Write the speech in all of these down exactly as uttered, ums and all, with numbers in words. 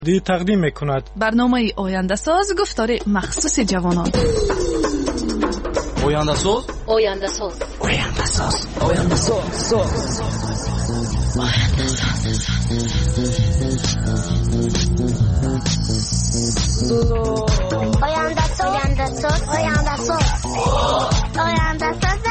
دی تقدیم میکند برنامه آینده ساز گفتار مخصوص جوانان. آینده ساز آینده ساز آینده ساز آینده ساز آینده ساز آینده ساز آینده ساز آینده ساز آینده ساز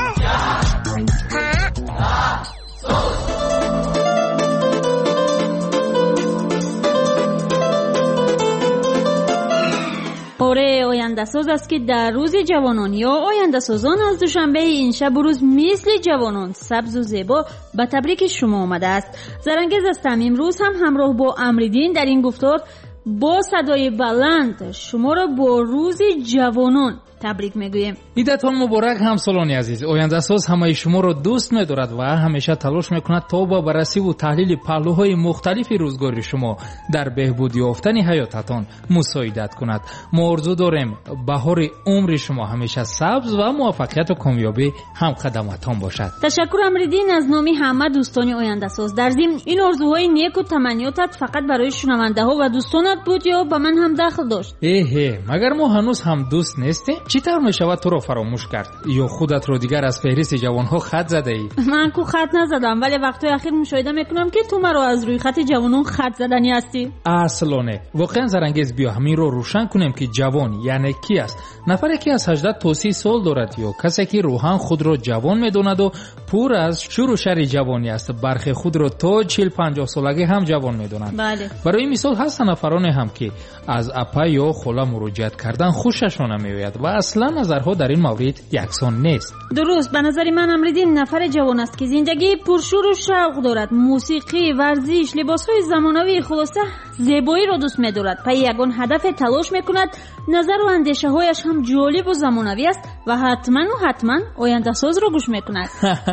آره، آینده ساز است که در روز جوانان یا آینده سازان از دوشنبه این شب و روز مثل جوانان سبز و زیبا به تبریک شما آمده است. زرنگز هستم. امروز هم همراه با امریدین در این گفتار با صدای بلند شما را با روز جوانان تبریک میگویم. ایدتان مبارک همسالان عزیز. آینده ساز همه شما را دوست می‌دارد و همیشه تلاش می‌کند تا با بررسی و تحلیل پهلوهای مختلف روزگار شما در بهبود یافتن حیاتتان مساعدت کند. ما آرزو داریم بهار عمر شما همیشه سبز و موفقیت و کامیابی هم قدمتان باشد. تشکر امریدین از نام همه دوستان آینده ساز. در ضمن این آرزوهای نیک و تمنیاتت فقط برای شنونده‌ها و دوستانت بود یا به من هم دخل داشت؟ ایه مگر ما هنوز هم دوست نیستیم؟ چطور میشود تو را فراموش کرد یا خودت را دیگر از فهرست جوانها خط زده ای؟ من کو خط نزدم، ولی وقتای اخیر مشاهده میکنم که تو مرا از روی خط جوانان خط زدنی هستی. اصلا نه. واقعا زرنگز بیا همین رو روشن کنیم که جوان یعنی کی است. نفری که از هجده تا سی سال دارد یا کسی که روحاً خود را جوان میداند و پر از شور و شر جوانی است. برخی خود را تا چهل پنجاه سالگی هم جوان میدانند. بله. برای مثال هست نفران هم که از اپا یا خاله مراجعت کردن خوششان نمیآید و اصلا نظرها در این مورد یکسان نیست. درست. به نظر من امریدین نفر جوان است که زندگی پرشور و شوق دارد، موسیقی، ورزش، لباسهای زمانوی، خلاصه زیبایی را دوست می‌دارد. پای یگان هدف تلاش می‌کند. نظر و اندیشه‌هایش هم جالب و زمانوی است و حتما و حتما آینده ساز را گوش می‌کند.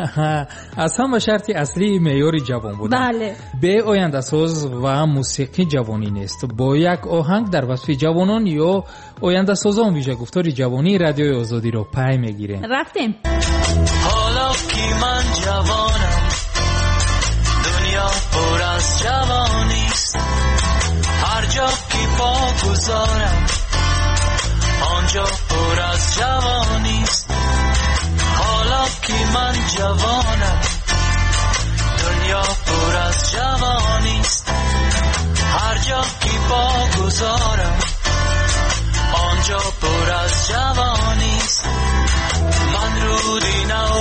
از هم شرط اصلی معیار جوان بودن. بله. به آینده ساز و موسیقی جوانی نیست. با یک آهنگ در وصف جوانان یا آینده سازان ویژه گفتار جوانی رادیوی آزادی رو پی میگیریم. رفتیم. حالا که من جوانم دنیا پر از جوانیست، هر جا که پا گذارم آنجا پر از جوانیست. حالا که من جوانم دنیا پر از جوانیست، هر جا که پا گذارم آنجا پر از جوانیست. من رودی نو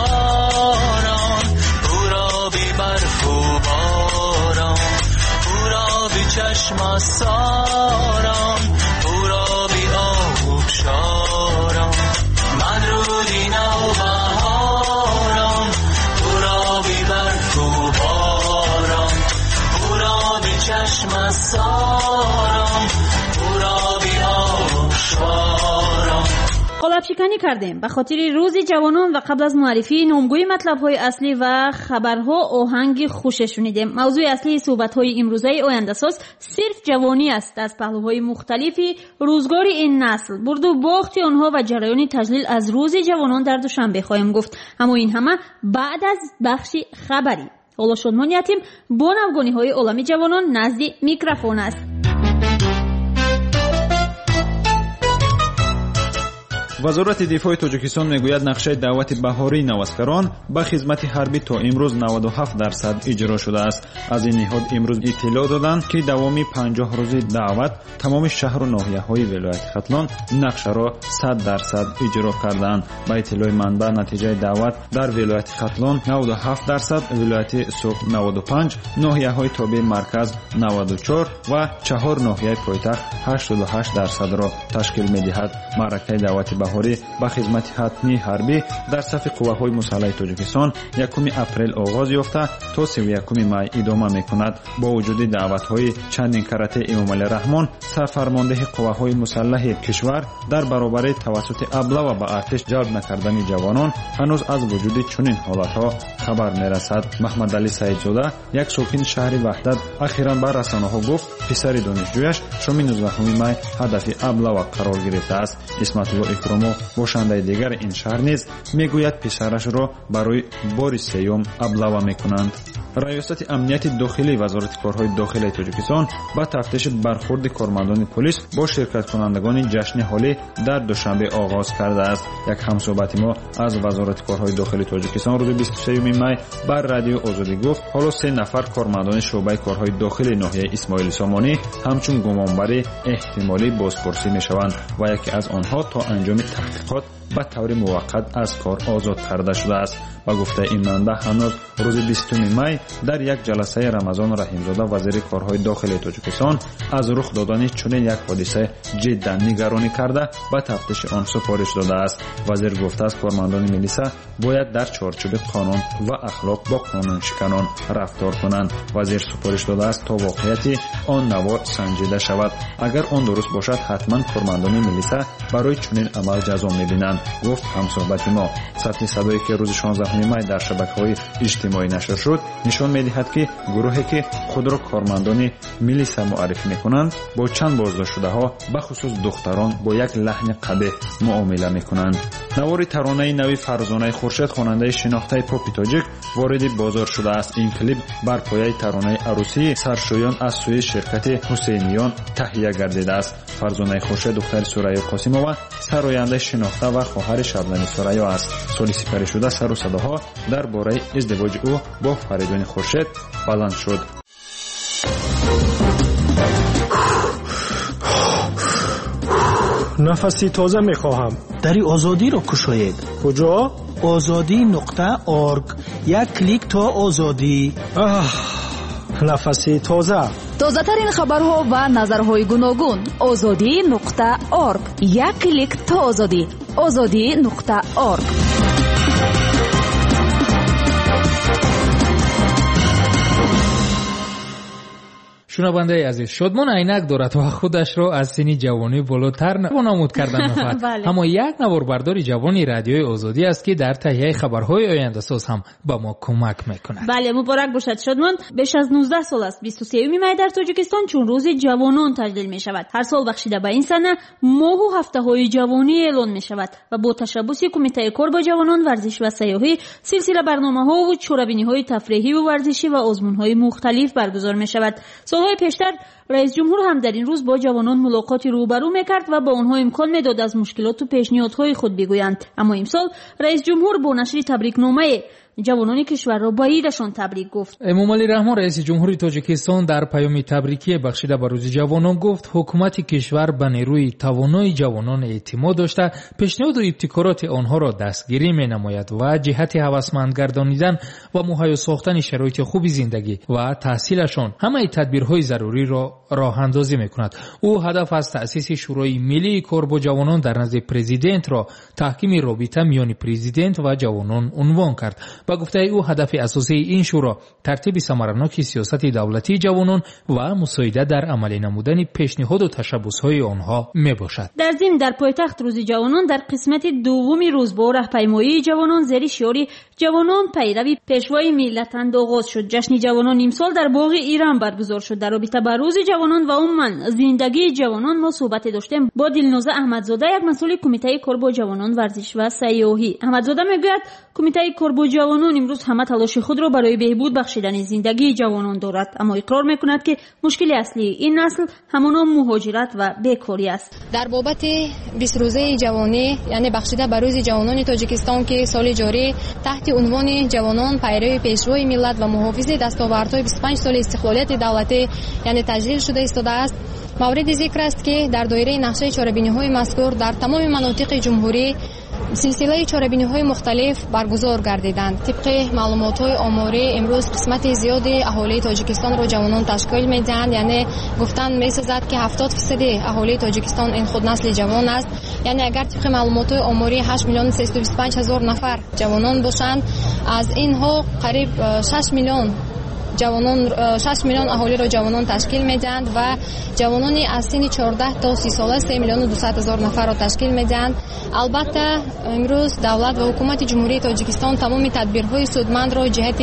بهاران پورابی برف و باران، پورابی چشم ساران، پورابی آب شاران. من رودی نو بهاران پورابی برف و باران، پورابی چشم ساران، پورابی آب شاران. قالب شکنی کردیم به خاطر روز جوانان و قبل از معرفی نامگوی مطلب‌های اصلی و خبرها آهنگ خوش شنیدیم. موضوع اصلی صحبت‌های امروزه آینده ساز صرف جوانی است. از پهلوهای مختلفی روزگار این نسل، برد و باخت آنها و جریان تجلیل از روز جوانان در دوشنبه خواهیم گفت. اما این همه بعد از بخش خبری. حالا شادمانیتیم با نوگانی‌های عالم جوانان نزد میکروفون است. وزارت دفاع تاجیکستان میگوید نقشه دعوت بهاری نواسکران به خدمت حربی تا امروز نود و هفت درصد اجرا شده است. از این نهاد امروز اطلاع دادند که دوامی پنجاه روزی دعوت تمام شهر و ناحیه‌های ولایت ختلان نقشه را صد درصد اجرا کردند. با اطلاع منبع نتیجه دعوت در ولایت ختلان نود و هفت درصد، ولایت سوق نود و پنج، ناحیه‌های تابع مرکز نود و چهار و چهار ناحیه پایتخت هشتاد و هشت درصد را تشکیل می‌دهد. معرکه دعوت بهاری با خدمت حتمی حربی در صف قواهای مسلح تاجیکستان یکم اپریل آغاز یافته تا سی و یکم می ادامه میکند. با وجود دعوت‌های چندین کرته امام علی رحمان سرفرمانده قواهای مسلح کشور در برابر توسط ابله و با ارتش جلب نکردن جوانان هنوز از وجود چنین حالت‌ها خبر میرسد. محمد علی سعیدزاده یک ساکن شهر وحدت اخیراً بر رسانه‌ها گفت پسر دانشجویش شام نوزدهم می هدف ابله و قرار گرفته است. اسمت الله اکرام аммо бошандаи дигар ин шаҳр низ мегӯяд писарашро барои бори сеюм аблава мекунанд. раёсати амнияти дохилии вазорати корҳои дохилии тоҷикистон ба тафтиши бархурди кормандони полис бо ширкаткунандагони ҷашни ҳолӣ дар душанбе оғоз кардааст. як ҳамсӯҳбати мо аз вазорати корҳои дохилии тоҷикистон рӯзи бисту сеюми май бар радиои озодӣ гуфт ҳоло се нафар кормандони шуъбаи корҳои дохилии ноҳияи исмоили сомонӣ ҳамчун гумонбари эҳтимолӣ бозпурсӣ мешаванд ва яке аз онҳо то анҷоми таҳқиқот ба таври муваққат аз кор озод карда шудааст. ба гуфтаи ин манбаъ ҳанӯз рӯзи бистуми май дар як ҷаласаи Рамазон Раҳимзода вазири корҳои дохилии Тоҷикистон аз рух додани чунин як ҳодиса ҷиддан нигаронӣ карда ба тафтиши он супориш додааст. вазир гуфтааст кормандони милиса бояд дар чорчӯби қонун ва ахлоқ бо қонуншиканон рафтор кунанд. вазир супориш додааст то воқеияти он наво санҷида шавад. агар он дуруст бошад ҳатман кормандони милиса барои чунин амал ҷазо мебинанд, гуфт ҳамсӯҳбати мо. сатҳи садое ки рӯзи шонздаҳуми май дар шабакаҳои иҷтимоӣ нашр шуд нишон медиҳад ки гурӯҳе ки худро кормандони милиса муаррифӣ мекунанд бо чанд боздоштшудаҳо бахусус духтарон бо як лаҳни қабеҳ муомила мекунанд. навори таронаи нави Фарзонаи Хуршед хонандаи шинохтаи попи тоҷик вориди бозор шудааст. ин клип бар пояи таронаи арӯсии саршӯён аз сӯи ширкати ҳусейниён таҳия гардидааст. Фарзонаи Хуршед духтари Сурайё Қосимова сарояндаи шинохта ва хоҳари Шабнами Сурайё аст. соли сипаришуда сару садоҳо дар бораи издивоҷи ӯ бо Фаридуни Хуршед баланд шуд. нафаси тоза мехоҳам. дари озодиро кушоед. куҷо? озодӣ нуқта орг. як клик то озодӣ. нафаси тоза. тозатарин хабарҳо ва назарҳои гуногун. озодӣ нуқта орг. як клик то озодӣ. озодӣ нуқта орг. шунавандаи азиз, шодмон айнак дорад ва худашро аз синни ҷавонӣ болотар намуд кардан мехоҳад. аммо як наворбардори ҷавони радиои озодӣ аст ки дар таҳияи хабарҳои ояндасоз ҳам ба мо кӯмак мекунад. бале, муборак бошад шодмон. беш аз нуздаҳ сол аст бисту сеюми май дар Тоҷикистон чун рӯзи ҷавонон таҷлил мешавад. ҳар сол бахшида ба ин сана моҳу ҳафтаҳои ҷавонӣ эълон мешавад ва бо ташаббуси кумитаи кор бо ҷавонон, варзиш ва сайёҳӣ силсила барномаҳо, чорабиниҳои тафреҳӣ ва варзишӣ ва озмунҳои мухталиф баргузор мешавад. солҳои пештар раис ҷумҳур ҳам дар ин рӯз бо ҷавонон мулоқоти рӯбарӯ мекард ва ба онҳо имкон медод аз мушкилоту пешниҳодҳои худ бигӯянд. аммо имсол раис ҷумҳур бо нашри табрикномае ҷавонони кишварро ба идашон табрик гуфт. эмомалӣ раҳмон раиси ҷумҳури тоҷикистон дар паёми табрикие бахшида ба рӯзи ҷавонон гуфт ҳукумати кишвар ба нерӯи тавонои ҷавонон эътимод дошта пешниҳоду ибтикороти онҳоро дастгирӣ менамояд ва ҷиҳати ҳавасманд гардонидан ва муҳайё сохтани шароити хуби зиндагӣ ва таҳсилашон ҳамаи тадбирҳои заруриро роҳандозӣ мекунад. ӯ ҳадаф аз таъсиси шӯрои миллии кор бо ҷавонон дар назди президентро таҳкими робита миёни президент ва ҷавонон унвон кард. ба гуфтаи ӯ ҳадафи асосии ин шӯро тартиби самараноки сиёсати давлатии ҷавонон ва мусоида дар амалӣ намудани пешниҳоду ташаббусҳои онҳо мебошад. дар зимн дар пойтахт рӯзи ҷавонон дар қисмати дуввуми рӯз бо раҳпаймоии ҷавонон зери шиёри ҷавонон пайрави пешвои миллатанд оғоз шуд. ҷашни ҷавонон имсол дар боғи Иран баргузор шуд. дар робита ба рӯзи ҷавонон ва умуман зиндагии ҷавонон мо суҳбате доштем бо Дилноза Аҳмадзода, як масъули кумитаи кор бо ҷавонон, варзиш ва сайёҳӣ. аҳмадзода мегӯяд кумитаи кор бо ҷавонон имрӯз ҳама талоши худро барои беҳбуд бахшидани зиндагии ҷавонон дорад, аммо иқрор мекунад ки мушкили аслии ин насль ҳамоно муҳоҷират ва бекорӣ аст. дар бобати бистрӯзаи ҷавонӣ, яъне бахшида ба рӯзи ҷавонони Тоҷикистон ки соли ҷорӣ таҳти унвони ҷавонон пайрави пешрои миллат ва муҳофизи дастовардҳои бисту панҷ соли истиқлолияти давлатӣ яъне таҷлил шуда истодааст. мавриди зикр аст ки дар доираи нақшаи чорабиниҳои мазкур дар тамоми манотиқи ҷумҳурӣ силсилаи чорабиниҳои мухталиф баргузор гардиданд. тибқи маълумотҳои оморӣ имрӯз қисмати зиёди аҳолии Тоҷикистонро ҷавонон ташкил медиҳанд, яъне гуфтан месозад ки ҳафтод фисади аҳолии Тоҷикистон ин худ насли ҷавон аст. яъне агар тибқи маълумотҳои оморӣ ҳашт миллиони сеюст бисту панҷ ҳазор нафар ҷавонон бошанд, аз инҳо қариб шаш миллион ҷавонон шаш миллион аҳолиро ҷавонон ташкил медиҳанд ва ҷавонони аз синни чордаҳ то си сола се миллиону дусад ҳазор нафарро ташкил медиҳанд. албатта имрӯз давлат ва ҳукумати ҷумҳурии Тоҷикистон тамоми тадбирҳои судмандро ҷиҳати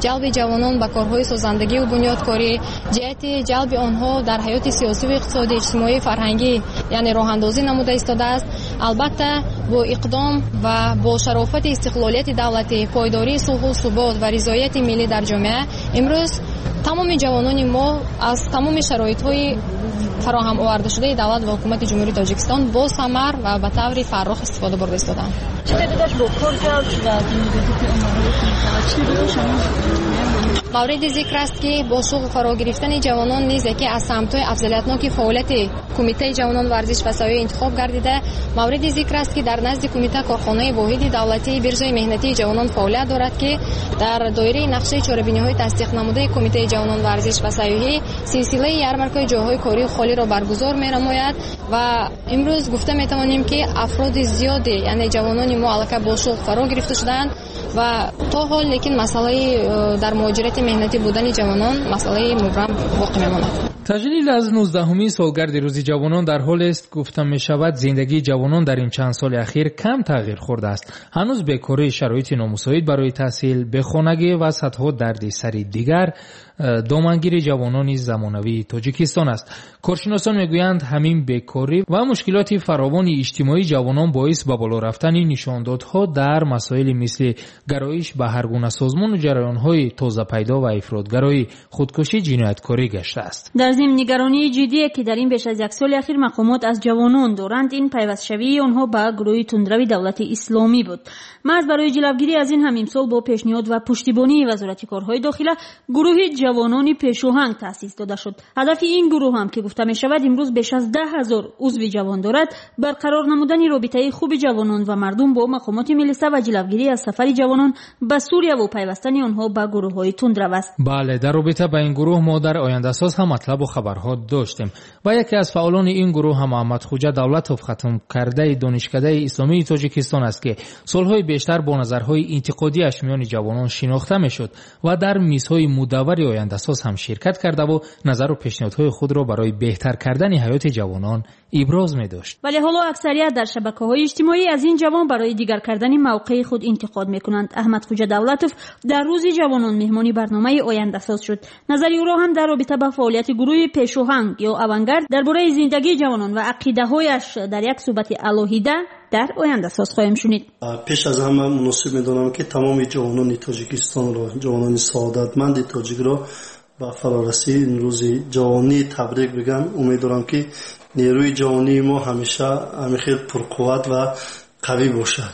ҷалби ҷавонон ба корҳои созандагию бунёдкорӣ, ҷиҳати ҷалби онҳо дар ҳаёти сиёсиву иқтисодӣ, иҷтимоӣ, фарҳангӣ, яъне роҳандозӣ намуда истодааст. албатта бо иқдом ва бо шарофати истиқлолияти давлатӣ, пойдории сулҳу субот ва ризояти миллӣ дар ҷомеа имрӯз тамоми ҷавонони мо аз тамоми шароитҳои фароҳам овардашудаи давлат ва ҳукумати ҷумҳурии Тоҷикистон бо самар ва ба таври фаррох истифода бурда истоданд. мавриди зикр аст ки бо шуғл фаро гирифтани ҷавонон низ яке аз самтҳои афзалиятноки фаъолияти Кумитаи ҷавонон варзиш ва саёҳӣ интихоб гардида. мавриди зикр аст ки дар назди Кумита корхонаи воҳиди давлатии биржаи меҳнатии ҷавонон фаъолият дорад ки дар доираи нақшаи чорабиниҳои тасдиқнамудаи Кумитаи ҷавонон варзиш ва саёҳӣ силсилаи ярмаркаи ҷойҳои кории холиро баргузор менамояд ва имрӯз гуфта метавонем ки афроди зиёде, яъне ҷавонони мо аллакай бо шуғл фаро гирифта шуданд ва то ҳол лекин масъалаи дар муҳоҷирати меҳнатӣ будани ҷавонон масъалаи мубрам боқӣ мемонад. таҷлил аз нуздаҳумин солгарди рӯзи ҷавонон дар ҳолест гуфта мешавад зиндагии ҷавонон дар ин чанд соли ахир кам тағйир хӯрдааст. ҳанӯз бекорӣ, шароити номусоид барои таҳсил, бехонагӣ ва садҳо дарди сари дигар домангири ҷавонони замонавии Тоҷикистон аст. коршиносон мегӯянд ҳамин бекорӣ ва мушкилоти фаровони иҷтимоии ҷавонон боис ба боло рафтани нишондодҳо дар масоили мисли гароиш ба ҳар гуна созмону ҷараёнҳои тозапайдо ва ифротгароӣ, худкушӣ, ҷинояткорӣ гашта дар зимн нигаронии ҷиддие ки дар ин беш аз як соли ахир мақомот аз ҷавонон доранд, ин пайвастшавии онҳо ба гурӯҳи тундрави давлати исломӣ буд. маҳз барои ҷилавгирӣ аз ин ҳам имсол бо пешниҳод ва пуштибонии вазорати корҳои дохила гурӯҳи ҷавонони пешоҳанг таъсис дода шуд. ҳадафи ин гурӯҳ ҳам ки гуфта мешавад имрӯз беш аз даҳ ҳазор узви ҷавон дорад, барқарор намудани робитаи хуби ҷавонон ва мардум бо мақомоти милиса ва ҷилавгирӣ аз сафари ҷавонон ба Сурияву пайвастани онҳо ба гурӯҳҳои тундрав аст. бале, дар робита ба ин гурӯҳ мо дар Ояндасоз ҳам матлабу хабарҳо доштем ва яке аз фаъолони ин гурӯҳ ҳам Муҳаммадхоҷа Давлатов, хатмкардаи донишкадаи исломии Тоҷикистон аст ки солҳои бештар бо назарҳои интиқодиаш миёни ҷавонон шинохта мешуд ва дар мизҳои мудаввари Ояндасоз ҳам ширкат кардаву назару пешниҳодҳои худро барои беҳтар кардани ҳаёти ҷавонон иброз медошт. вале ҳоло аксарият дар шабакаҳои иҷтимоӣ аз ин ҷавон барои дигар кардани мавқеи худ интиқод мекунанд. Аҳмадхоҷа Давлатов дар рӯзи ҷавонон меҳмони барномаи Ояндасоз шуд. назари ӯро ҳам дар робита ба фаъолияти гурӯҳи пешоҳанг ё авангард дар бораи зиндагии ҷавонон ва ақидаҳояш дар як суҳбати алоҳида дар Ояндасоз хоҳем шунид. пеш аз ҳама муносиб медонам ки тамоми ҷавонони Тоҷикистонро, ҷавонони саодатманди тоҷикро ба фарорасии ин рӯзи ҷавонӣ табрик бигам. умедворам ки нерӯи ҷавонии мо ҳамеша ҳамихел пурқувват ва қавӣ бошад.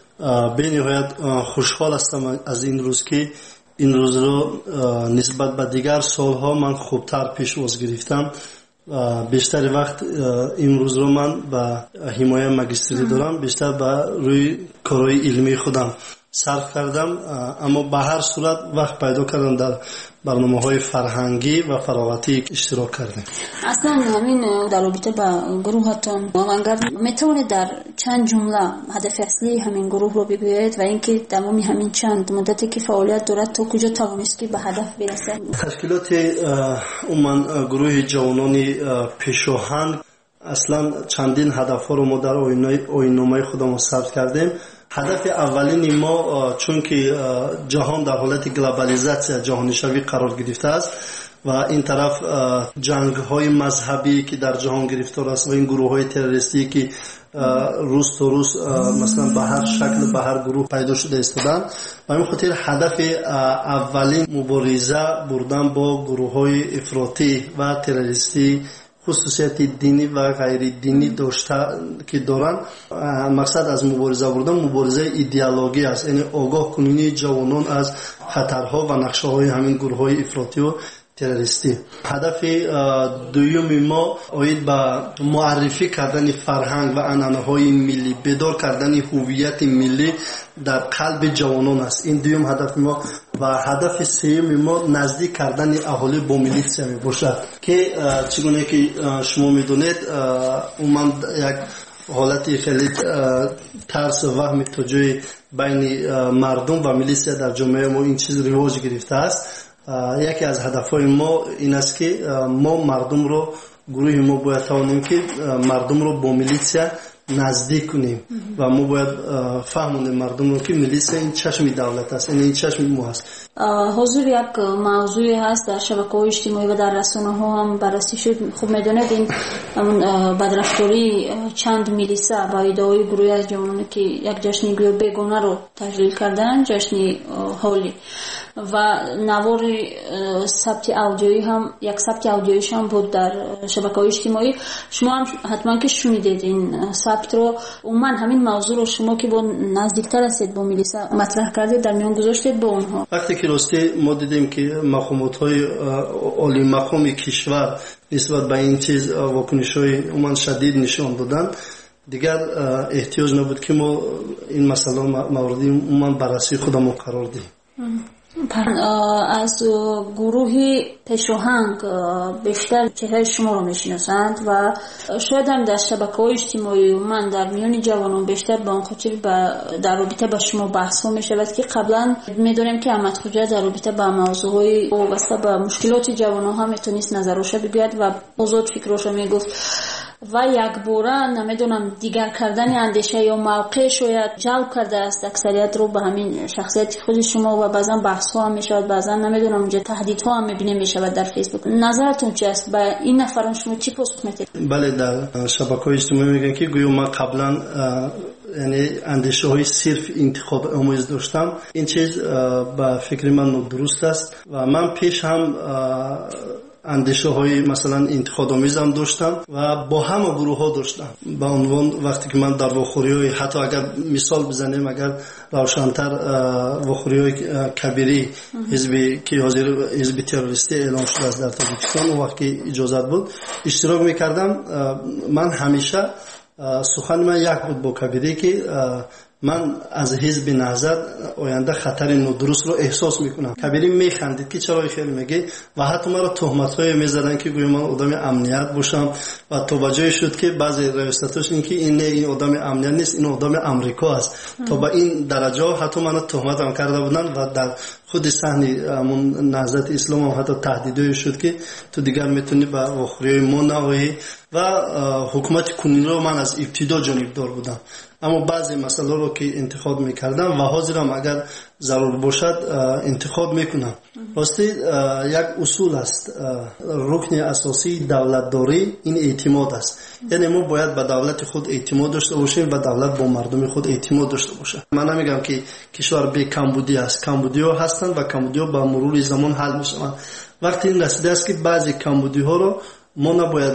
бениҳоят хушҳол ҳастам аз ин рӯз ки ин рӯзро нисбат ба дигар солҳо ман хубтар пешвоз гирифтам. бештари вақт имрӯзро ман ба ҳимояи магистрӣ дорам, бештар ба рӯи корҳои илмии худам сарф кардам, аммо ба ҳар сурат вақт пайдо кардам дар барномаҳои фарҳангӣ ва фароғатӣ иштирок кардем. аслан ҳамин дар робита ба гурӯҳатон авангард метавонед дар чанд ҷумла ҳадафи аслии ҳамин гурӯҳро бигӯяед ва ин ки тамоми ҳамин чанд муддате ки фаъолият дорад то куҷо тавонист ки ба ҳадаф бирасад? ташкилоти умуман гурӯҳи ҷавонони пешоҳанг аслан чандин ҳадафҳоро мо дар оинномаи худам сабт кардем. ҳадафи аввалини мо чунки ҷаҳон дар ҳолати глобализатсия, ҷаҳонишавӣ қарор гирифтааст ва ин тараф ҷангҳои мазҳабӣ ки дар ҷаҳон гирифтор аст ва ин гурӯҳҳои террористӣ ки рӯз то рӯз масалан ба ҳар шакл ба ҳар гурӯҳ пайдо шуда истоданд. ба ин хотир ҳадафи аввалин мубориза бурдан бо гурӯҳҳои ифротӣ ва террористӣ خصوصیت دینی و غیر دینی داشته که دارن. مقصد از مبارزه بودن مبارزه ایدئولوژی است، یعنی آگاه کنونی جوانان از خطرها و نقشه‌های همین گروه‌های افراطی و تروریستی. هدف دوم ما آید به معرفی کردن فرهنگ و عنعنه‌های ملی، بیدار کردن هویت ملی در قلب جوانان است. این دوم هدف ما. و هدف سوم ما نزدیک کردن اهالی با میلیسیا می باشد که چگونه که شما میدونید عموما یک حالتی خیلی ترس و وهم توجیه بین مردم و میلیسیا در جامعه ما این چیز رواج گرفته است. یکی از هدفهای ما این است که ما مردم رو گروه ما باید توانیم که مردم رو با میلیسیا نزدیک کنیم و ما باید فهمونیم مردم رو که ملیسا این چشم دولت است، این چشم ما است. حضور یک موضوعی هست در شبکه‌های اجتماعی و در رسانه‌ها هم بررسی شد. خب میدونید این بدرفتاری چند ملیسا با ادعای گروهی از جوانانی که یک جشن گویا بیگانه رو تجلیل کردن، جشن هولی، و نوار ثبت اودیویی هم یک ثبت اودیوییش هم بود در شبکه‌های اجتماعی. شما هم حتما که شنیدید این ثبت رو. عموما همین موضوع رو شما که با نزدیکتر هستید با ملیسا مطرح کردید، در میان گذاشتید با اونها. وقتی که راستی ما دیدیم که مقامات‌های عالی مقام کشور نسبت به این چیز واکنش‌های عموما شدید نشان دادن، دیگر احتیاج نبود که ما این مسئله موردی عموما بررسی خودمون قرار دهیم. از گروه پشاهنگ بیشتر چهره شما رو میشناسند و شاید هم در شبکه‌های اجتماعی من در میان جوانان بیشتر به آن خاطر در رابطه با شما بحث ها میشود که قبلا میدونیم که احمد خوجا در رابطه با موضوعهای وابسته به مشکلات جوانان هم میتونست نظرش بگوید و آزاد فکرش میگفت و یک باره نمیدونم دیگر کردن اندیشه یا موقع شاید جلب کرده است اکثریت رو به همین شخصیت خود شما و بعضا بحث ها هم میشود، بعضا نمیدونم اونجا تهدید ها هم میبینیم میشود در فیسبوک. نظرتون چی است؟ به این نفران شما چی پاسخ میدید؟ بله، در شبکه‌های اجتماعی میگن که گویا من قبلا یعنی اندیشه های صرف انتخاب آموز داشتم. این چیز به فکر من نادرست است و من پیش هم اندیشه های مثلا انتخاب آمیزم داشتم و با همه گروه ها داشتم. با عنوان وقتی که من در واخوری های حتی اگر مثال بزنیم، اگر روشنتر واخوری های کبیری حزبی که حاضر حزب تروریستی اعلام شده است در تاجیکستان و وقتی اجازت بود اشتراک میکردم، من همیشه سخن من یک بود با کبیری که من از حزب نهضت آینده خطر نادرست رو احساس میکنم. کبیری میخندید که چرا خیلی میگه و حتی مرا تهمت‌های میزدن که گویا من آدم امنیت باشم و تا به جایی شد که بعضی ریاستاش این که این این آدم امنیت نیست، این آدم آمریکا است. تا به این درجه حتی منو تهمتم کرده بودن و در خود صحنه همون نهضت اسلام هم حتی تهدیدی شد که تو دیگر میتونی به واخوری ما نوایی و حکومت کنونی رو من از ابتدا جانبدار بودم. اما بعضی مسائل رو که انتخاب میکردم و حاضرم اگر ضرور باشد انتخاب میکنم. راستی یک اصول است، رکن اساسی دولتداری این اعتماد است. یعنی ما باید به دولت خود اعتماد داشته باشیم و دولت با مردم خود اعتماد داشته باشه. من نمیگم که کشور بی کمبودی است، کمبودی ها هستند و کمبودی ها با مرور زمان حل میشوند. وقتی این رسیده است که بعضی کمبودی ها رو ما نباید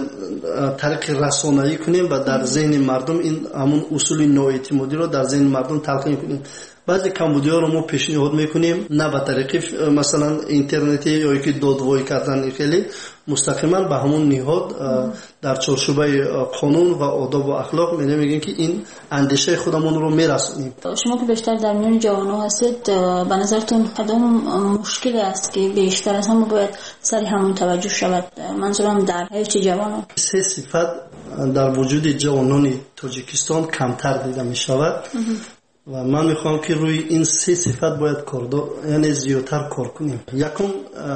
طریق رسانه‌ای کنیم و در ذهن مردم این همون اصول نااعتمادی رو در ذهن مردم تلقین کنیم. بعضی کمبودی‌ها رو ما پیشنهاد میکنیم نه به طریق مثلا اینترنتی یا که دادوایی کردن، خیلی مستقیما به همون نهاد در چارچوبه قانون و آداب و اخلاق می میگیم که این اندیشه خودمون رو میرسونیم. شما که بیشتر در میان جوانان هستید، به نظرتون کدام مشکلی است که بیشتر از همه باید سر همون توجه شود؟ منظورم در چه جوانان؟ سه صفت در وجود جوانان تاجیکستان کمتر دیده می شود و من میخوام که روی این سه صفت باید کار یعنی زیادتر کار کنیم. یکم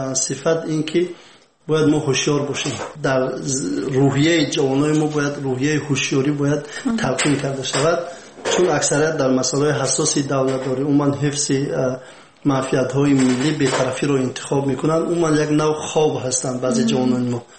صفت این که باید ما هوشیار باشیم. در روحیه جوانای ما باید روحیه هوشیاری باید تلقین کرده شود، چون اکثریت در مسائل حساسی دولتداری عموما حفظ معافیت‌های ملی بی‌طرفی رو انتخاب میکنن. عموما یک نوع خواب هستند بعضی جوانان ما.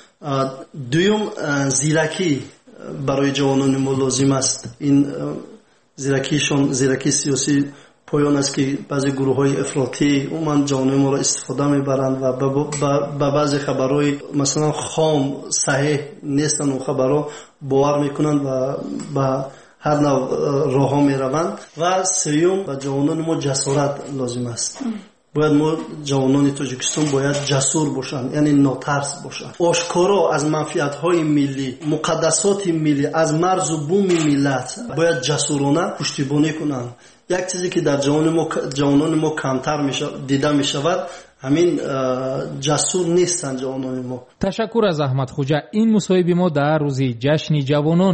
دوم زیرکی برای جوانان ما لازم است. این زیرکیشون زیرکی سیاسی پایان است که بعضی گروه های افراطی عموما جوانان ما را استفاده میبرند و به بعضی خبرهای مثلا خام صحیح نیستن و خبرها باور میکنند و به هر نوع راه ها میروند. و سوم به جوانان ما جسارت لازم است. باید ما جوانان تاجیکستان باید جسور باشند، یعنی ناترس باشند، آشکارا از منفعت‌های ملی، مقدسات ملی، از مرز و بوم ملت باید جسورانه پشتیبانی کنند. یک چیزی که در جوانان ما جوانان ما کمتر میشه دیده میشود، همین جسور نیستند جوانان ما. تشکر از احمد خوجا. این مصاحبه ما در روز جشن جوانان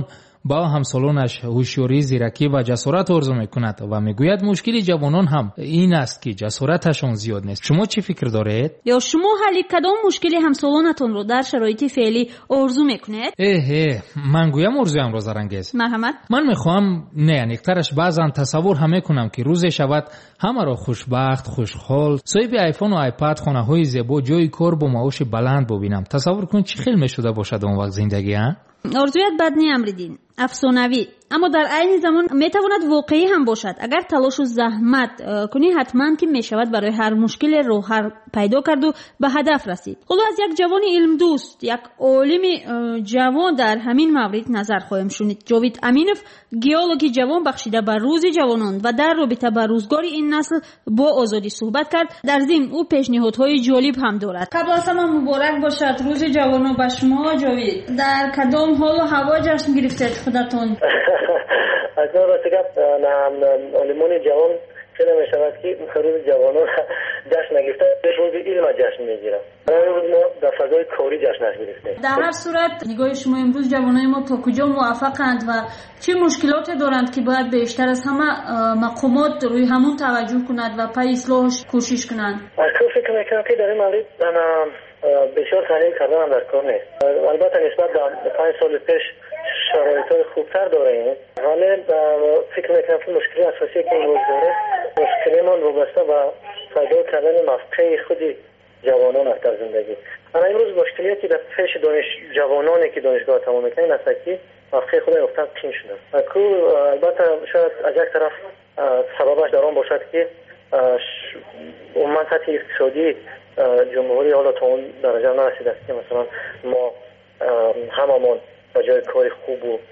با همسالانش هوشیاری، زیرکی و جسارت آرزو میکند و میگوید مشکلی جوانان هم این است که جسارتشان زیاد نیست. شما چی فکر دارید؟ یا شما حل کدام مشکلی همسالانتون رو در شرایط فعلی آرزو میکنید؟ اه من گویم آرزویم را زرنگیز. مرحمت. من میخوام نه نیکترش بعضا تصور هم میکنم که روزی شود همه را خوشبخت، خوشحال، صاحب آیفون و آیپد، خانه های زیبا، جای کار با معاش بلند ببینم. تصور کن چه خیلی میشده باشد اون وقت زندگی. ها آرزویت بد نی امریدین، افسانوی، اما در عین زمان میتواند واقعی هم باشد. اگر تلاش و زحمت کنی حتما که میشود برای هر مشکل راه حل پیدا کرد و به هدف رسید. حالا از یک جوان علم دوست، یک عالم جوان در همین مورد نظر خواهیم شنید. جاوید امینوف، گیولوژی جوان بخشیده بر روز جوانان و در رابطه با روزگار این نسل با آزادی صحبت کرد. در ضمن او پیشنهادهای جالب هم دارد. قبل از همه مبارک باشد روز جوانان به شما جاوید. در کدام حال و هوا جشن گرفتید خودتون؟ اصلا راستی که علمان جوان خیلی می شود که روز جوانان جشن نگرفته، روز علم جشن میگیرم. روز ما در فضای کاری جشنش گرفتیم. در هر صورت نگاه شما امروز جوانای ما تا کجا موفقند و چه مشکلاتی دارند که باید بیشتر از همه مقامات روی همون توجه کنند و پای اصلاحش کوشش کنند؟ اصلا فکر میکنم که در این مورد بسیار تحلیل کردن در کار نیست. البته نسبت به پنج سال پیش شرایط خوبتر داریم، ولی فکر میکنم که مشکلی اساسی که امروز داره مشکلیمان وابسته و پیدا کردن موقع خود جوانان است در زندگی. اما امروز مشکلیاتی در پیش دانش جوانانی که دانشگاه تمام میکنن است که موقع خود افتاد کم شده. کو البته شاید از یک طرف سببش در آن باشد که عموما سطح اقتصادی جمهوری حالا تا اون درجه نرسیده است که مثلا ما هممون با جای کاری خوب و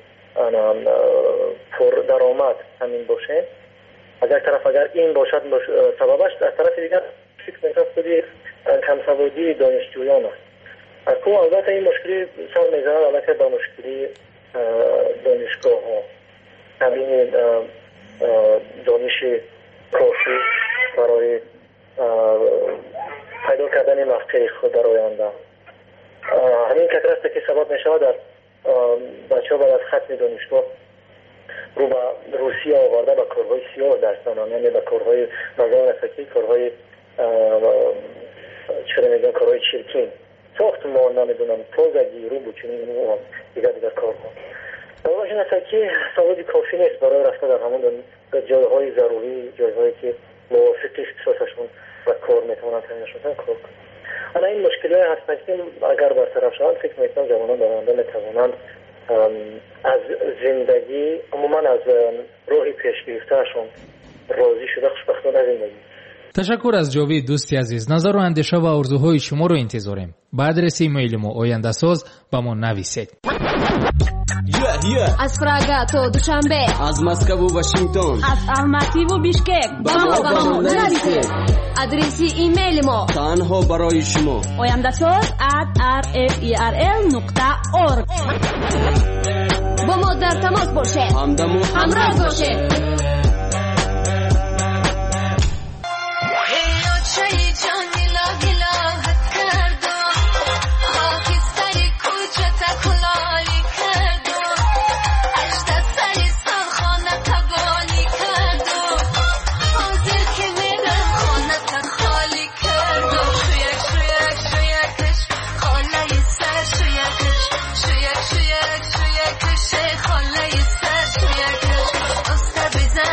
پر درآمد همین باشه. از یک طرف اگر این باشد سببش، از طرف دیگر فکر میکنم خودی کم سوادی دانشجویان است. از کو البته این مشکلی سر میزنه البته با مشکلی دانشگاه ها، همین دانش کافی برای پیدا کردن موقع خود در آینده. همین کتر است که سبب می شود در بچه ها بعد از ختم دانشگاه رو به روسیه آورده به کارهای سیاه درس دادن، یعنی به کارهای مزان نسکی، کارهای چرا میگن کارهای چرکین، ساختمان، نمیدونم تازگی، رو بچینی و دیگر دیگر کارها. واقعا نسکی سوادی کافی نیست برای رفتن در همون در جایهای ضروری، جایهایی که موافق اختصاصشون و کار میتونن تامینشون کار کنن. اما این مشکلات هستند که اگر برطرف شوند فکر میکنم جوانان در آینده میتوانند از زندگی عموما از راهی پیش گرفتهشون راضی شده خوشبختانه زندگی. تشکر از جاوید دوستی عزیز. نظر و اندیشه و آرزوهای شما رو انتظاریم. با آدرس ایمیل ما آینده ساز با ما نویسید. Yeah, yeah. از پراگ تا دوشنبه، از مسکو و واشنگتن، از الماتی و بیشکک با ما با ما نویسید. آدرس ایمیل ما تنها برای شما آینده ساز at r f e r l نقطه org. با ما در تماس باشه، همدم و همراه باشه. Beza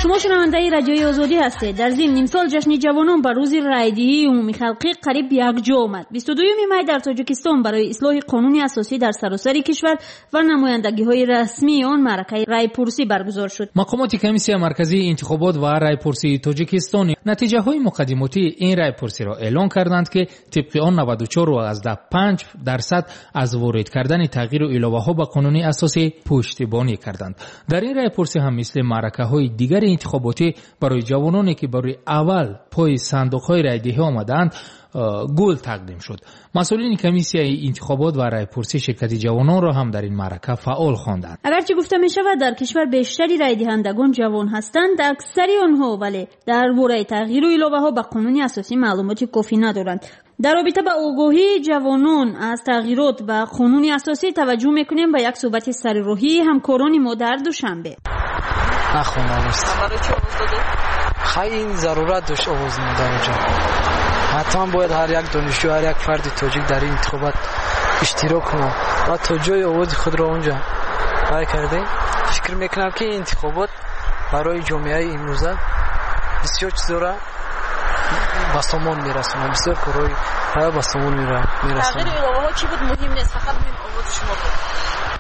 شما شنونده رادیوی آزادی هستید. در ضمن امسال جشن جوانان بر روز رایدهی عمومی خلقی قریب یک جا آمد. بیست و دوم می در تاجیکستان برای اصلاح قانون اساسی در سراسر کشور و نمایندگی‌های رسمی آن معرکه رایپرسی برگزار شد. مقامات کمیسیون مرکزی انتخابات و رایپرسی تاجیکستان نتیجه‌های مقدماتی این رایپرسی را اعلام کردند که طبق آن نود و چهار و پنج درصد از وارد کردن تغییر و علاوه‌ها به قانون اساسی پشتیبانی کردند. در این رایپرسی هم مثل معرکه‌های دیگر انتخاباتی برای جوانانی که برای اول پای صندوق‌های رایدهی آمدند گل تقدیم شد. مسئولین کمیسیون انتخابات و رایپرسی شرکت جوانان را هم در این معرکه فعال خواندند. اگرچه گفته می شود در کشور بیشتری رای دهندگان جوان هستند، اکثری آنها ولی درباره تغییر و علاوه‌ها به قانون اساسی معلومات کافی ندارند. در رابطه با آگاهی جوانان از تغییرات و قانون اساسی توجه میکنیم به یک صحبت سرراهی همکاران ما در دوشنبه. نخونم است. برای چه آواز داده؟ خیلی این ضرورت داشت آواز میدم اونجا. حتما باید هر یک دانشجو، هر یک فرد تاجیک در این انتخابات اشتراک کنه و تا جای آواز خود را اونجا رای کرده. فکر میکنم که این انتخابات برای جامعه امروزه بسیار چیزا را به سامان میرسونه، بسیار کارهای های به سامان میرسونه. تغییر علاوه ها چی بود مهم نیست، فقط مهم آواز شما بود.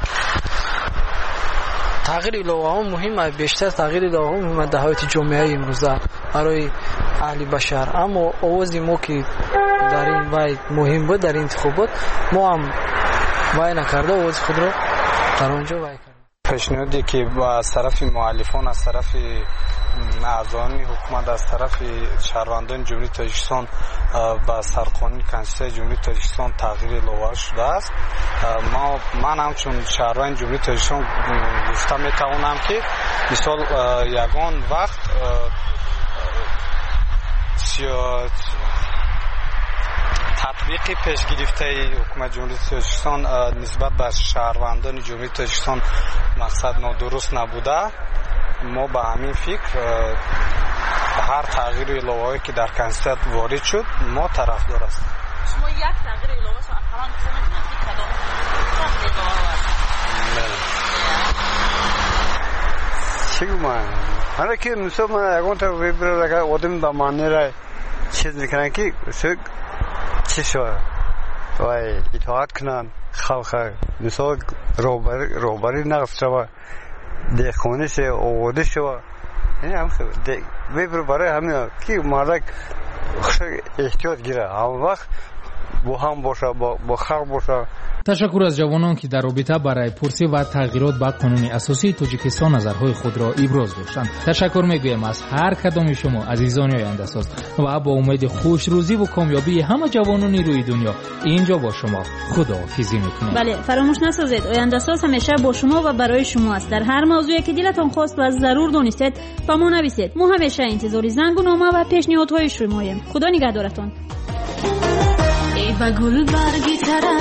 تغییر علاوه ها مهمه، بیشتر تغییر علاوه ها مهمه در حیات جامعه امروزه برای اهل بشر. اما آواز ما که در این وای مهم بود در انتخابات، ما هم وای نکرده آواز خود را در آنجا وای کردیم. پیشنهادی که از طرف مؤلفان، از طرف اعضایان حکومت، از طرف شهروندان جمهوری تاجیکستان با سرقانون کنستیتوسیون جمهوری تاجیکستان تغییر لایحه شده است. ما من هم چون شهروند جمهوری تاجیکستان گفته میتوانم که مثال یگان وقت تطبیق پیش گرفته حکومت جمهوری تاجیکستان نسبت به شهروندان جمهوری تاجیکستان مقصد نادرست نبوده. ما به همین فکر هر تغییر الهه‌ای که در کنستیتوسیون وارد شد ما طرفدار هستیم. شما یک تغییر الهه شو اخران میتونید که کدام تغییر الهه است؟ چی گمان؟ حالا که مثلا من اگه تا ویبر لگا آدم با معنی را چیز میکنن که چی شو وای اطاعت کنن خلق مثلا روبری روبری نقص شو دهخانه شه آورده شو این هم خیلی ویبر برای همین که مالک احتیاط گیره هم وقت با هم باشه با خلق باشه. تشکر از جوانان که در رابطه با رایپرسی و تغییرات به قانون اساسی تاجیکستان نظرهای خود را ابراز داشتند. تشکر میگویم از هر کدام شما عزیزان آینده ساز و با امید خوشروزی و کامیابی همه جوانان روی دنیا اینجا با شما خداحافظی میکنیم. بله، فراموش نسازید آینده ساز همیشه با شما و برای شما است. در هر موضوعی که دلتان خواست و ضرور دانستید با ما نویسید. ما همیشه انتظار زنگ و نامه و پیشنهادهای شماییم. خدا نگهدارتان. ای با گل برگی